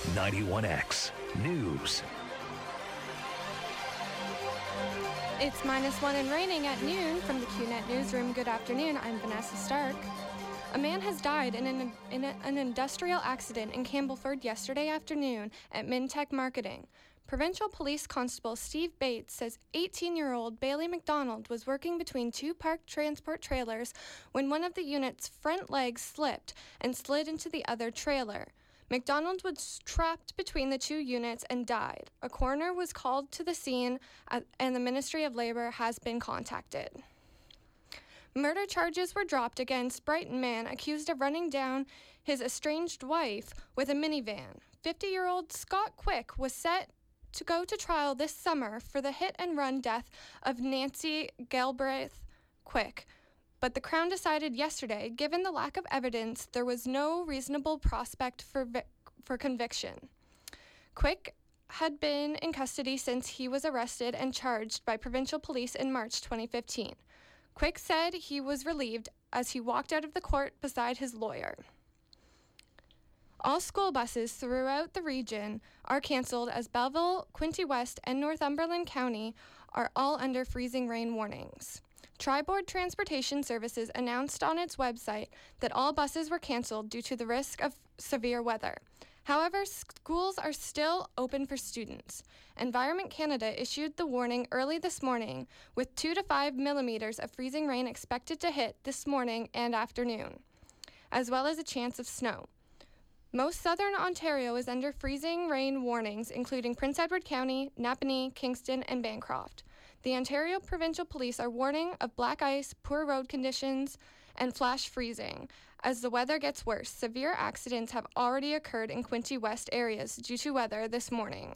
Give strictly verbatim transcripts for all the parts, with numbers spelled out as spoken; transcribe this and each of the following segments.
ninety-one X News. It's minus one and raining at noon from the Q net Newsroom. Good afternoon, I'm Vanessa Stark. A man has died in an, in a, an industrial accident in Campbellford yesterday afternoon at Mintech Marketing. Provincial Police Constable Steve Bates says eighteen-year-old Bailey McDonald was working between two parked transport trailers when one of the unit's front legs slipped and slid into the other trailer. McDonald was trapped between the two units and died. A coroner was called to the scene, and the Ministry of Labour has been contacted. Murder charges were dropped against Brighton man accused of running down his estranged wife with a minivan. fifty-year-old Scott Quick was set to go to trial this summer for the hit-and-run death of Nancy Galbraith Quick. But the Crown decided yesterday, given the lack of evidence, there was no reasonable prospect for vi- for conviction. Quick had been in custody since he was arrested and charged by provincial police in March twenty fifteen. Quick said he was relieved as he walked out of the court beside his lawyer. All school buses throughout the region are cancelled as Belleville, Quinte West, and Northumberland County are all under freezing rain warnings. Tri-Board Transportation Services announced on its website that all buses were cancelled due to the risk of severe weather. However, schools are still open for students. Environment Canada issued the warning early this morning, with two to five millimeters of freezing rain expected to hit this morning and afternoon, as well as a chance of snow. Most southern Ontario is under freezing rain warnings, including Prince Edward County, Napanee, Kingston, and Bancroft. The Ontario Provincial Police are warning of black ice, poor road conditions, and flash freezing. As the weather gets worse, severe accidents have already occurred in Quinte West areas due to weather this morning.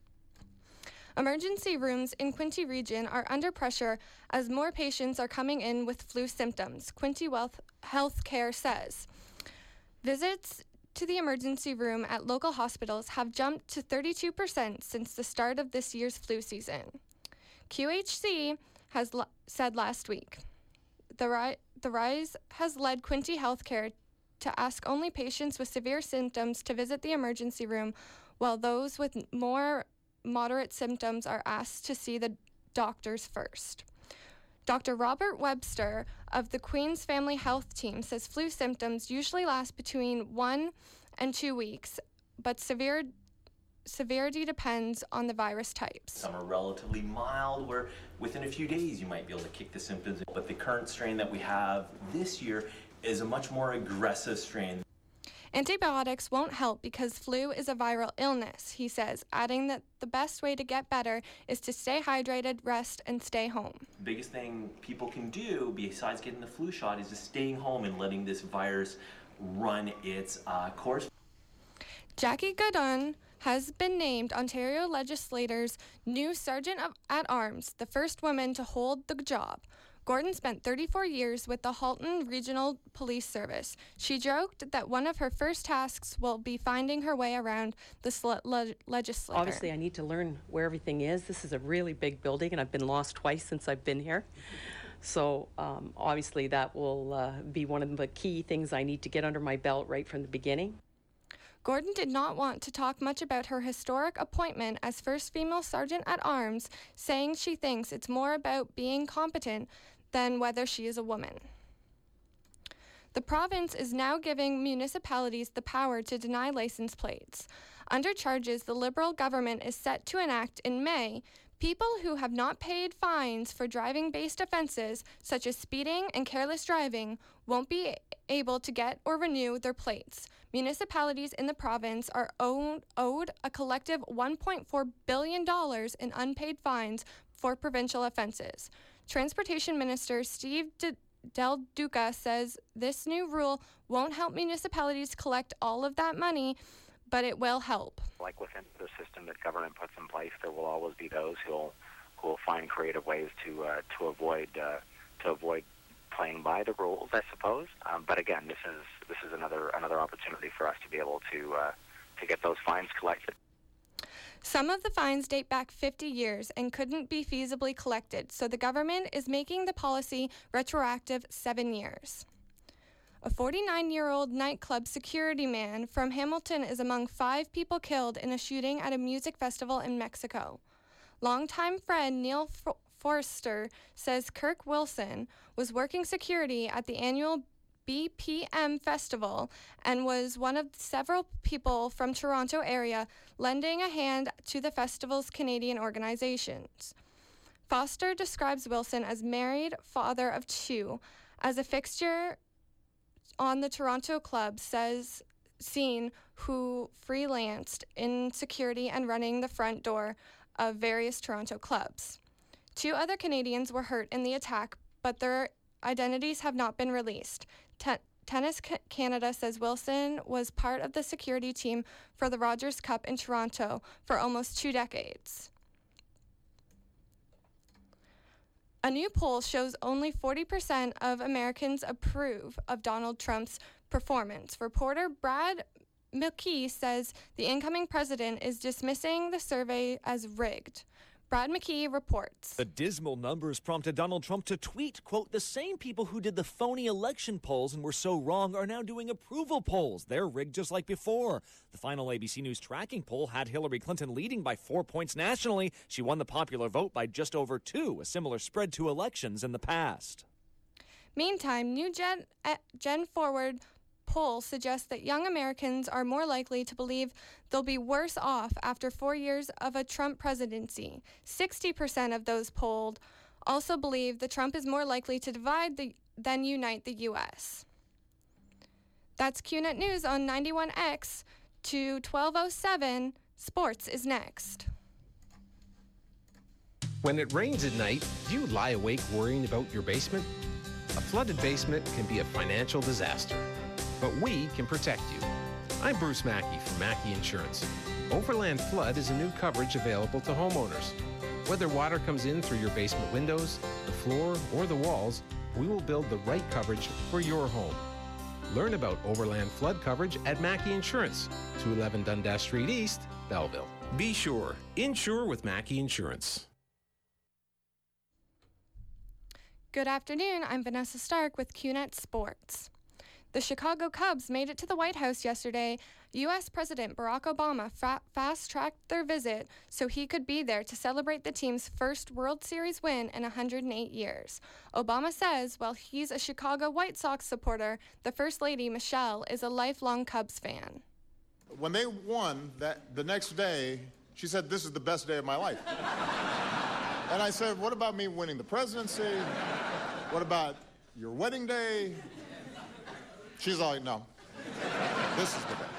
Emergency rooms in Quinte region are under pressure as more patients are coming in with flu symptoms, Quinte Wealth Health Care says. Visits to the emergency room at local hospitals have jumped to thirty-two percent since the start of this year's flu season. Q H C has l- said last week. The, ri- the rise has led Quinte Healthcare to ask only patients with severe symptoms to visit the emergency room, while those with more moderate symptoms are asked to see the doctors first. Doctor Robert Webster of the Queen's Family Health Team says flu symptoms usually last between one and two weeks, but severe severity depends on the virus types. Some are relatively mild, where within a few days you might be able to kick the symptoms. But the current strain that we have this year is a much more aggressive strain. Antibiotics won't help because flu is a viral illness, he says, adding that the best way to get better is to stay hydrated, rest, and stay home. The biggest thing people can do, besides getting the flu shot, is just staying home and letting this virus run its uh, course. Jackie Godon has been named Ontario legislators' new Sergeant of, at Arms, the first woman to hold the job. Gordon spent thirty-four years with the Halton Regional Police Service. She joked that one of her first tasks will be finding her way around the sl- le- legislature. Obviously, I need to learn where everything is. This is a really big building, and I've been lost twice since I've been here. So um, obviously, that will uh, be one of the key things I need to get under my belt right from the beginning. Gordon did not want to talk much about her historic appointment as first female sergeant at arms, saying she thinks it's more about being competent than whether she is a woman. The province is now giving municipalities the power to deny license plates. Under charges the Liberal government is set to enact in May, people who have not paid fines for driving-based offenses, such as speeding and careless driving, won't be able to get or renew their plates. Municipalities in the province are owed, owed a collective one point four billion dollars in unpaid fines for provincial offenses. Transportation Minister Steve D- Del Duca says this new rule won't help municipalities collect all of that money, but it will help. Like within the system that government puts in place, there will always be those who'll who'll find creative ways to uh, to avoid uh, to avoid playing by the rules, I suppose. Um, but again, this is this is another another opportunity for us to be able to uh, to get those fines collected. Some of the fines date back fifty years and couldn't be feasibly collected, so the government is making the policy retroactive seven years. A forty-nine-year-old nightclub security man from Hamilton is among five people killed in a shooting at a music festival in Mexico. Longtime friend Neil F- Forster says Kirk Wilson was working security at the annual B P M festival and was one of several people from Toronto area lending a hand to the festival's Canadian organizations. Foster describes Wilson as married, father of two, as a fixture on the Toronto club says scene who freelanced in security and running the front door of various Toronto clubs. Two other Canadians were hurt in the attack, but their identities have not been released. Ten- Tennis Canada says Wilson was part of the security team for the Rogers Cup in Toronto for almost two decades. A new poll shows only forty percent of Americans approve of Donald Trump's performance. Reporter Brad McKee says the incoming president is dismissing the survey as rigged. Brad McKee reports. The dismal numbers prompted Donald Trump to tweet, quote, "The same people who did the phony election polls and were so wrong are now doing approval polls. They're rigged just like before." The final A B C News tracking poll had Hillary Clinton leading by four points nationally. She won the popular vote by just over two, a similar spread to elections in the past. Meantime, new Gen, uh, Gen Forward poll suggests that young Americans are more likely to believe they'll be worse off after four years of a Trump presidency. sixty percent of those polled also believe that Trump is more likely to divide the, than unite the U S. That's Q Net News on ninety-one X to twelve oh seven. Sports is next. When it rains at night, do you lie awake worrying about your basement? A flooded basement can be a financial disaster, but we can protect you. I'm Bruce Mackey from Mackey Insurance. Overland Flood is a new coverage available to homeowners. Whether water comes in through your basement windows, the floor, or the walls, we will build the right coverage for your home. Learn about Overland Flood coverage at Mackey Insurance, two eleven Dundas Street East, Belleville. Be sure, insure with Mackey Insurance. Good afternoon, I'm Vanessa Stark with Q Net Sports. The Chicago Cubs made it to the White House yesterday. U S President Barack Obama fa- fast-tracked their visit so he could be there to celebrate the team's first World Series win in one hundred eight years. Obama says while he's a Chicago White Sox supporter, the First Lady, Michelle, is a lifelong Cubs fan. When they won that the next day, she said, "This is the best day of my life." And I said, "What about me winning the presidency? What about your wedding day?" She's like, "No, this is the day."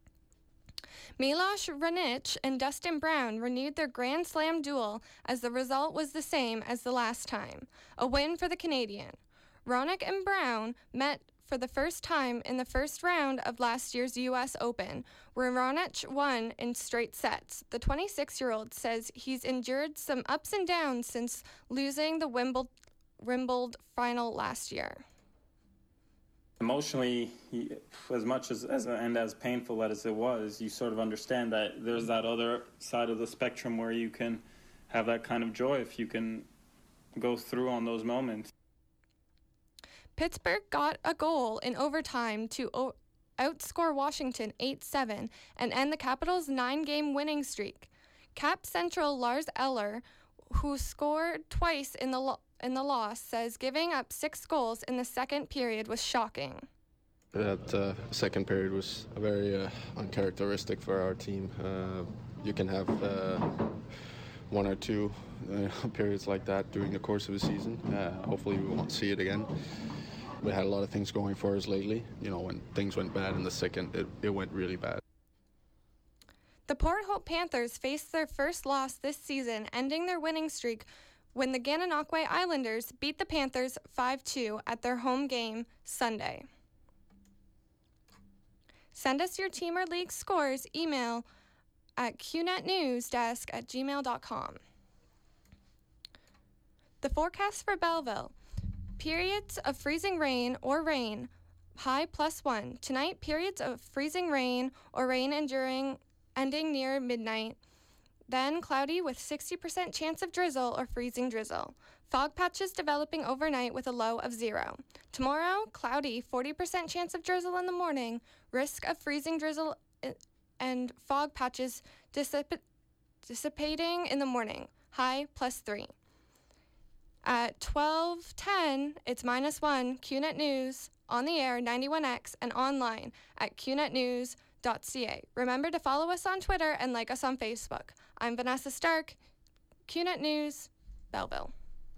Milos Raonic and Dustin Brown renewed their Grand Slam duel as the result was the same as the last time, a win for the Canadian. Raonic and Brown met for the first time in the first round of last year's U S Open, where Raonic won in straight sets. The twenty-six-year-old says he's endured some ups and downs since losing the Wimbledon, Wimbledon final last year. Emotionally, he, as much as, as and as painful as it was, you sort of understand that there's that other side of the spectrum where you can have that kind of joy if you can go through on those moments. Pittsburgh got a goal in overtime to o- outscore Washington eight seven and end the Capitals' nine-game winning streak. Cap Central Lars Eller, who scored twice in the lo- in the loss, says giving up six goals in the second period was shocking. That uh, second period was very uh, uncharacteristic for our team. Uh, you can have uh, one or two uh, periods like that during the course of a season. Uh, hopefully we won't see it again. We had a lot of things going for us lately. You know, when things went bad in the second, it, it went really bad. The Port Hope Panthers faced their first loss this season, ending their winning streak when the Gananoque Islanders beat the Panthers five two at their home game Sunday. Send us your team or league scores. Email at qnetnewsdesk at gmail dot com. The forecast for Belleville. Periods of freezing rain or rain, high plus one. Tonight, periods of freezing rain or rain enduring, ending near midnight. Then cloudy with sixty percent chance of drizzle or freezing drizzle. Fog patches developing overnight with a low of zero. Tomorrow, cloudy, forty percent chance of drizzle in the morning, risk of freezing drizzle and fog patches dissip- dissipating in the morning, high plus three. At twelve ten, it's minus one, QNet News, on the air, ninety-one X, and online at q net news dot c a. Remember to follow us on Twitter and like us on Facebook. I'm Vanessa Stark, QNet News, Belleville.